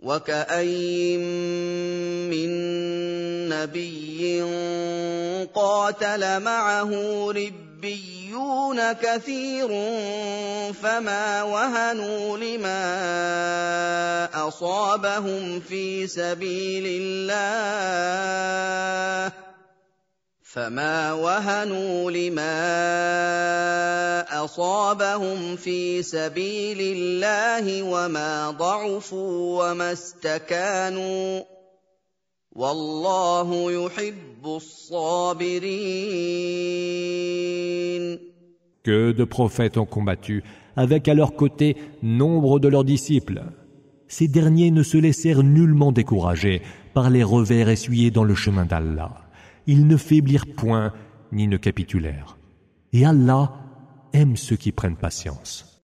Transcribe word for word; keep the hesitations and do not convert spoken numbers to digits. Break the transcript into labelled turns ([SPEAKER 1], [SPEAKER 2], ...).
[SPEAKER 1] وكأين من نبي قاتل معه ربيون كثير فما وهنوا لما أصابهم في سبيل الله فما وهنوا لما أصابهم في سبيل الله وما ضعفوا وما استكانوا والله يحب الصابرين.
[SPEAKER 2] Que de prophètes ont combattu, avec à leur côté nombre de leurs disciples. Ces derniers ne se laissèrent nullement décourager par les revers essuyés dans le chemin d'Allah. Ils ne faiblirent point ni ne capitulèrent. Et Allah aime ceux qui prennent patience.